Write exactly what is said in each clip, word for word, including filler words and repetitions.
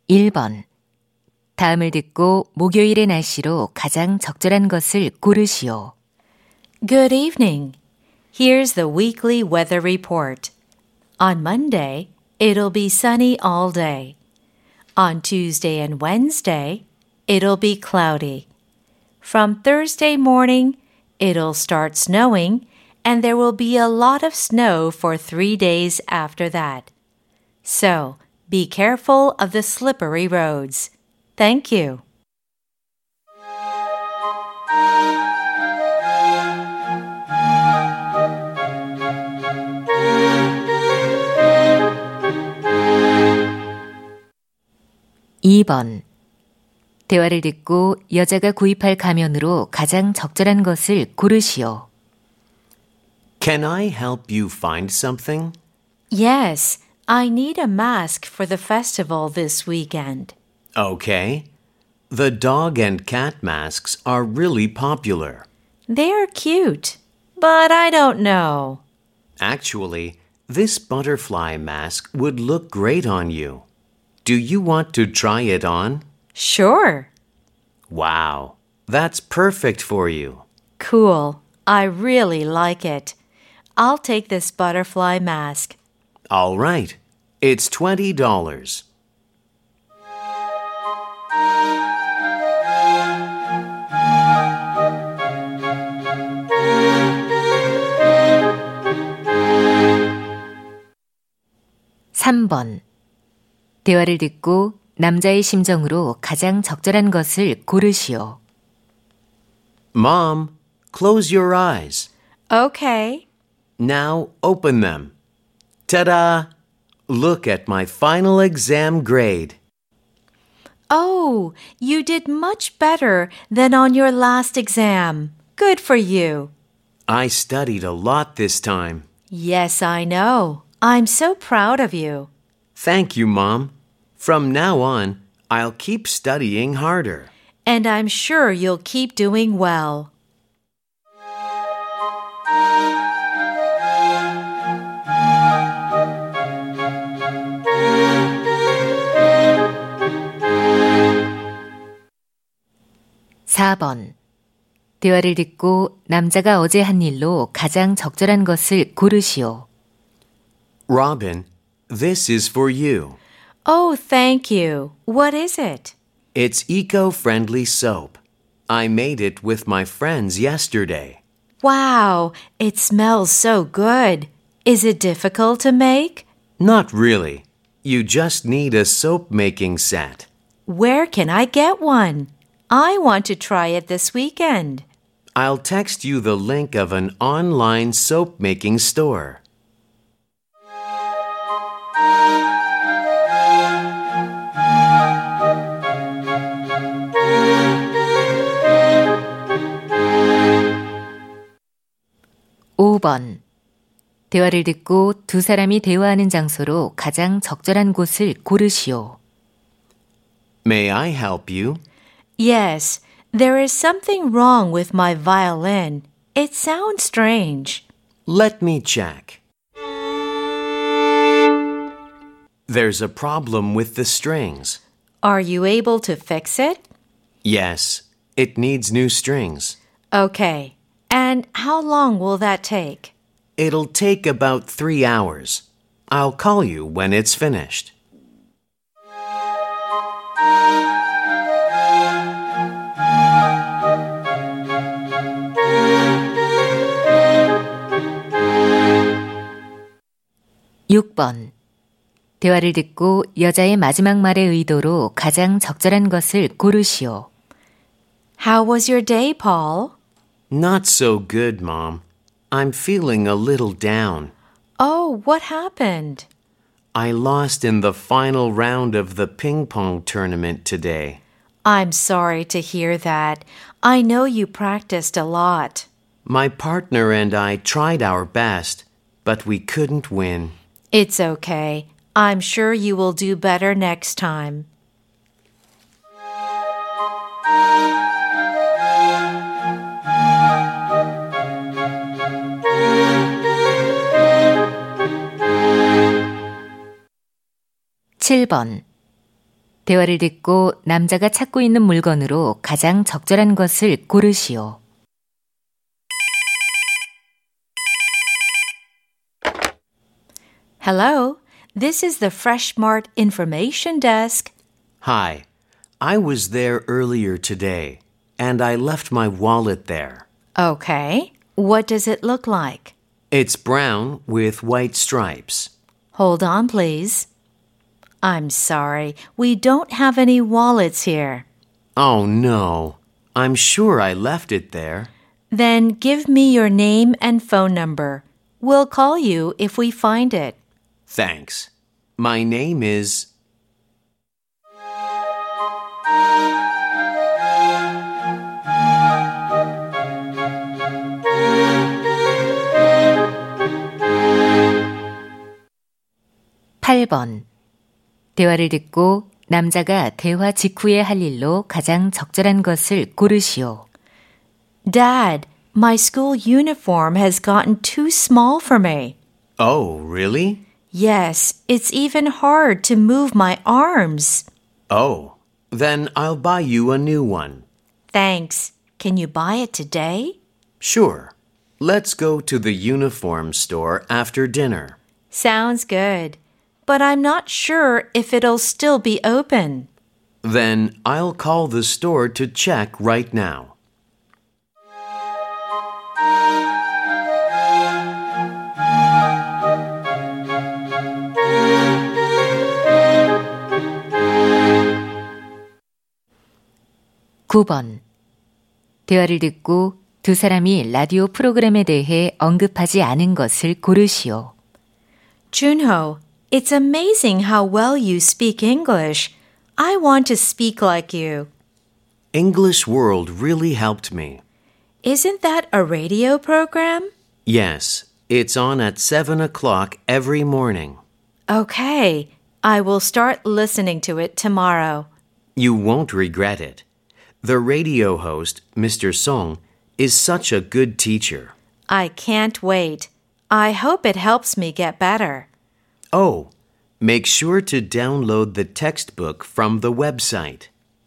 일 번. 다음을 듣고 목요일의 날씨로 가장 적절한 것을 고르시오. Good evening. Here's the weekly weather report. On Monday, it'll be sunny all day. On Tuesday and Wednesday, it'll be cloudy. From Thursday morning, it'll start snowing, and there will be a lot of snow for three days after that. So, be careful of the slippery roads. Thank you. 이 번. 대화를 듣고 여자가 구입할 가면으로 가장 적절한 것을 고르시오. Can I help you find something? Yes, I need a mask for the festival this weekend. Okay. The dog and cat masks are really popular. They're cute, but I don't know. Actually, this butterfly mask would look great on you. Do you want to try it on? Sure. Wow, that's perfect for you. Cool. I really like it. I'll take this butterfly mask. All right. It's twenty dollars. 삼 번. 대화를 듣고 남자의 심정으로 가장 적절한 것을 고르시오. Mom, close your eyes. Okay. Now open them. Ta-da! Look at my final exam grade. Oh, you did much better than on your last exam. Good for you. I studied a lot this time. Yes, I know. I'm so proud of you. Thank you, Mom. From now on, I'll keep studying harder. And I'm sure you'll keep doing well. 사 번. 대화를 듣고 남자가 어제 한 일로 가장 적절한 것을 고르시오. Robin, this is for you. Oh, thank you. What is it? It's eco-friendly soap. I made it with my friends yesterday. Wow, it smells so good. Is it difficult to make? Not really. You just need a soap-making set. Where can I get one? I want to try it this weekend. I'll text you the link of an online soap-making store. 오 번. 대화를 듣고 두 사람이 대화하는 장소로 가장 적절한 곳을 고르시오. May I help you? Yes, there is something wrong with my violin. It sounds strange. Let me check. There's a problem with the strings. Are you able to fix it? Yes, it needs new strings. Okay. And how long will that take? It'll take about three hours. I'll call you when it's finished. 육 번. 대화를 듣고 여자의 마지막 말의 의도로 가장 적절한 것을 고르시오. How was your day, Paul? Not so good, Mom. I'm feeling a little down. Oh, what happened? I lost in the final round of the ping pong tournament today. I'm sorry to hear that. I know you practiced a lot. My partner and I tried our best, but we couldn't win. It's okay. I'm sure you will do better next time. 칠 번. 대화를 듣고 남자가 찾고 있는 물건으로 가장 적절한 것을 고르시오. Hello, this is the Fresh Mart Information Desk. Hi, I was there earlier today, and I left my wallet there. Okay, what does it look like? It's brown with white stripes. Hold on, please. I'm sorry, we don't have any wallets here. Oh, no. I'm sure I left it there. Then give me your name and phone number. We'll call you if we find it. Thanks. My name is... 팔 번. 대화를 듣고 남자가 대화 직후에 할 일로 가장 적절한 것을 고르시오. Dad, my school uniform has gotten too small for me. Oh, really? Yes, it's even hard to move my arms. Oh, then I'll buy you a new one. Thanks. Can you buy it today? Sure. Let's go to the uniform store after dinner. Sounds good. But I'm not sure if it'll still be open. Then I'll call the store to check right now. 구 번. 대화를 듣고 두 사람이 라디오 프로그램에 대해 언급하지 않은 것을 고르시오. Junho, it's amazing how well you speak English. I want to speak like you. English World really helped me. Isn't that a radio program? Yes, it's on at seven o'clock every morning. Okay, I will start listening to it tomorrow. You won't regret it. The radio host, Mister Song, is such a good teacher. I can't wait. I hope it helps me get better. Oh, make sure to download the textbook from the website.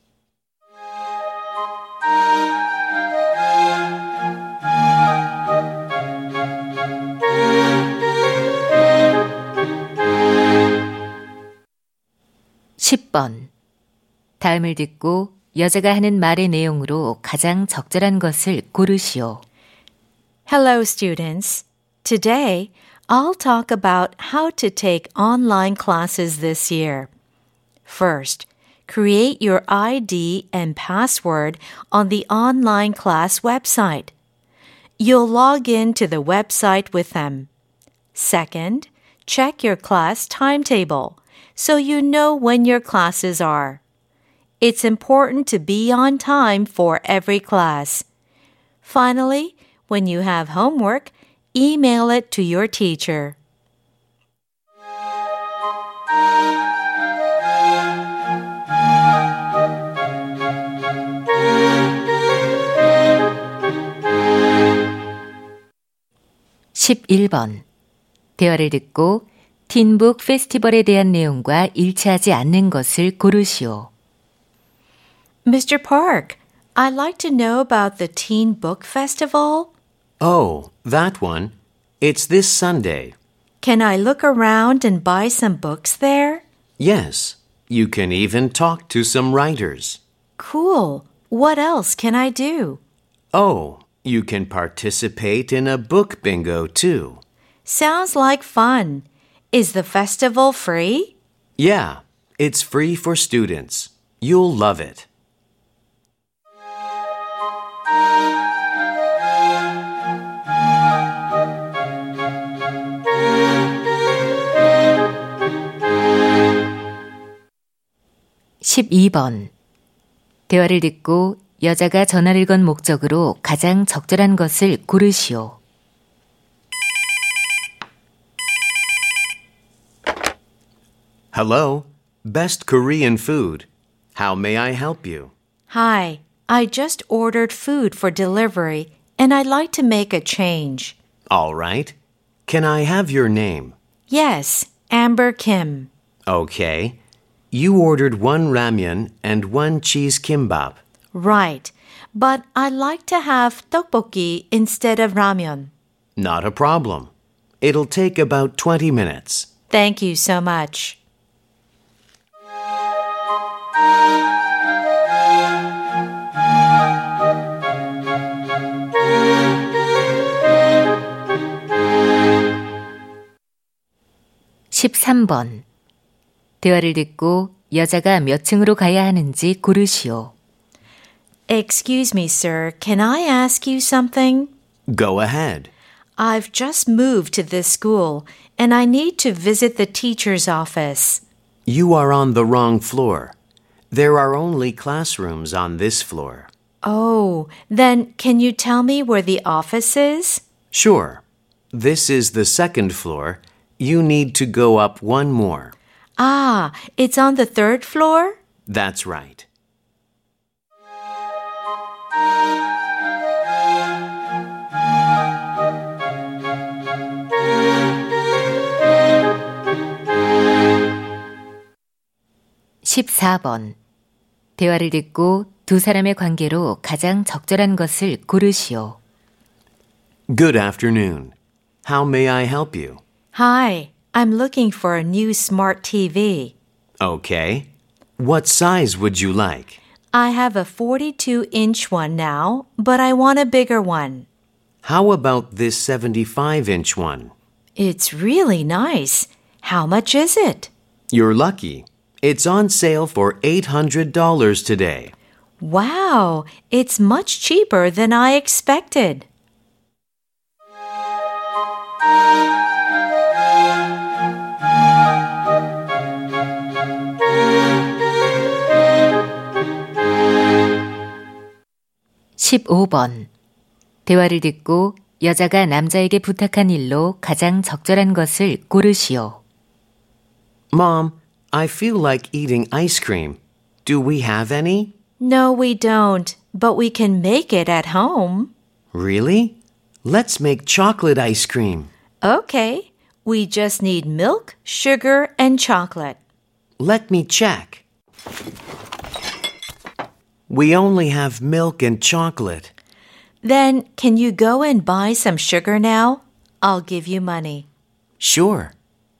십 번. 다음을 듣고 여자가 하는 말의 내용으로 가장 적절한 것을 고르시오. Hello, students. Today, I'll talk about how to take online classes this year. First, create your I D and password on the online class website. You'll log in to the website with them. Second, check your class timetable so you know when your classes are. It's important to be on time for every class. Finally, when you have homework, email it to your teacher. 십일 번. 대화를 듣고 틴북 페스티벌에 대한 내용과 일치하지 않는 것을 고르시오. Mister Park, I'd like to know about the Teen Book Festival. Oh, that one. It's this Sunday. Can I look around and buy some books there? Yes, you can even talk to some writers. Cool. What else can I do? Oh, you can participate in a book bingo too. Sounds like fun. Is the festival free? Yeah, it's free for students. You'll love it. 십이 번. 대화를 듣고 여자가 전화를 건 목적으로 가장 적절한 것을 고르시오. Hello, best Korean food. How may I help you? Hi, I just ordered food for delivery and I'd like to make a change. All right. Can I have your name? Yes, Amber Kim. Okay. You ordered one ramyun and one cheese kimbap. Right, but I'd like to have tteokbokki instead of ramyun. Not a problem. It'll take about twenty minutes. Thank you so much. 십삼 번. 대화를 듣고 여자가 몇 층으로 가야 하는지 고르시오. Excuse me, sir. Can I ask you something? Go ahead. I've just moved to this school, and I need to visit the teacher's office. You are on the wrong floor. There are only classrooms on this floor. Oh, then can you tell me where the office is? Sure. This is the second floor. You need to go up one more. Ah, it's on the third floor? That's right. 십사 번. 대화를 듣고 두 사람의 관계로 가장 적절한 것을 고르시오. Good afternoon. How may I help you? Hi, I'm looking for a new smart T V. Okay. What size would you like? I have a forty-two inch one now, but I want a bigger one. How about this seventy-five inch one? It's really nice. How much is it? You're lucky. It's on sale for eight hundred dollars today. Wow, it's much cheaper than I expected. 십오 번. 대화를 듣고 여자가 남자에게 부탁한 일로 가장 적절한 것을 고르시오. Mom, I feel like eating ice cream. Do we have any? No, we don't, but we can make it at home. Really? Let's make chocolate ice cream. Okay, we just need milk, sugar, and chocolate. Let me check. We only have milk and chocolate. Then, can you go and buy some sugar now? I'll give you money. Sure.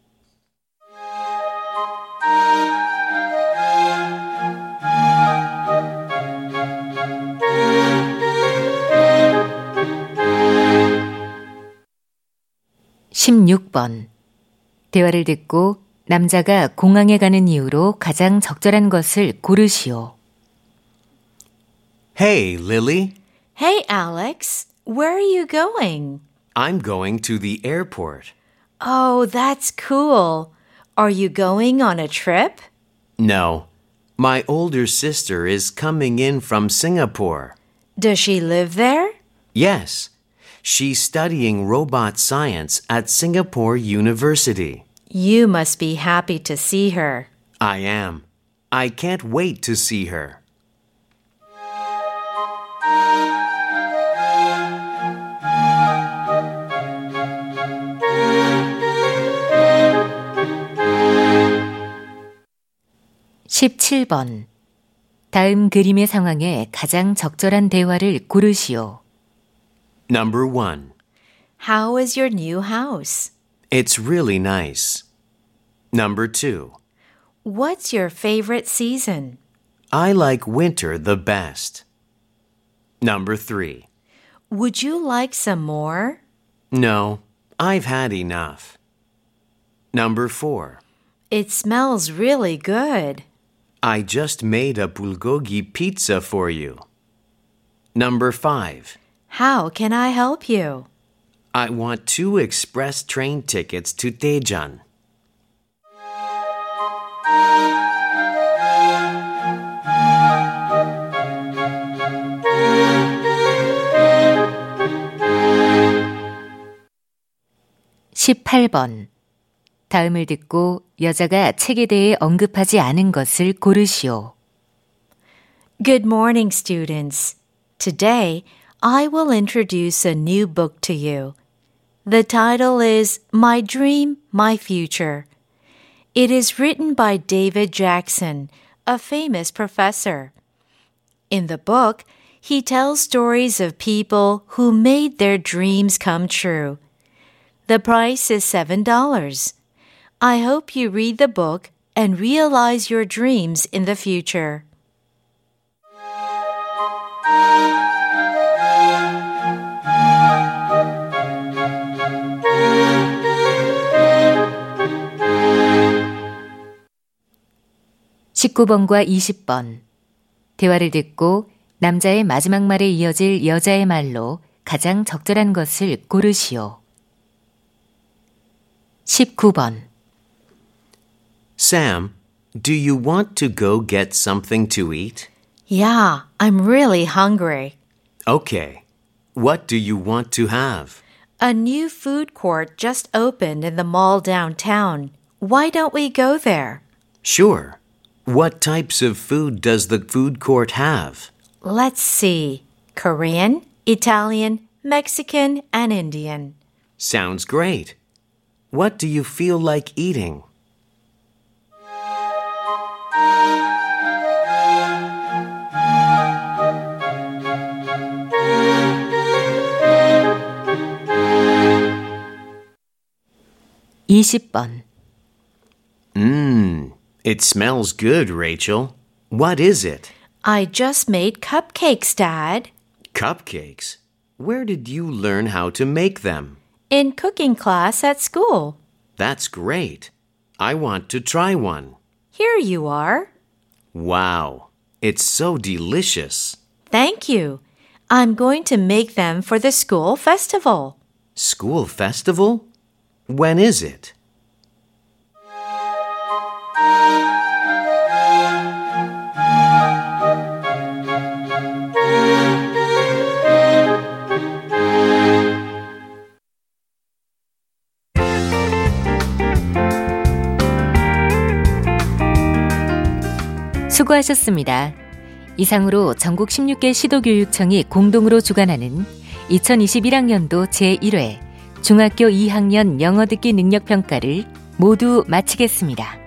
십육 번. 대화를 듣고 남자가 공항에 가는 이유로 가장 적절한 것을 고르시오. Hey, Lily. Hey, Alex, where are you going? I'm going to the airport. Oh, that's cool. Are you going on a trip? No. My older sister is coming in from Singapore. Does she live there? Yes. She's studying robot science at Singapore University. You must be happy to see her. I am. I can't wait to see her. 십칠 번. 다음 그림의 상황에 가장 적절한 대화를 고르시오. Number one. How is your new house? It's really nice. Number two. What's your favorite season? I like winter the best. Number three. Would you like some more? No, I've had enough. Number four. It smells really good. I just made a bulgogi pizza for you. Number five. How can I help you? I want two express train tickets to Daejeon. 십팔 번. 다음을 듣고 여자가 책에 대해 언급하지 않은 것을 고르시오. Good morning, students. Today, I will introduce a new book to you. The title is My Dream, My Future. It is written by David Jackson, a famous professor. In the book, he tells stories of people who made their dreams come true. The price is seven dollars. I hope you read the book and realize your dreams in the future. 십구 번과 이십 번. 대화를 듣고 남자의 마지막 말에 이어질 여자의 말로 가장 적절한 것을 고르시오. 십구 번. Sam, do you want to go get something to eat? Yeah, I'm really hungry. Okay. What do you want to have? A new food court just opened in the mall downtown. Why don't we go there? Sure. What types of food does the food court have? Let's see. Korean, Italian, Mexican, and Indian. Sounds great. What do you feel like eating? 이십 번. Mmm, it smells good, Rachel. What is it? I just made cupcakes, Dad. Cupcakes? Where did you learn how to make them? In cooking class at school. That's great. I want to try one. Here you are. Wow, it's so delicious. Thank you. I'm going to make them for the school festival. School festival? When is it? 수고하셨습니다. 이상으로 전국 십육 개 시도교육청이 공동으로 주관하는 이천이십일 학년도 제일 회 중학교 이 학년 영어 듣기 능력 평가를 모두 마치겠습니다.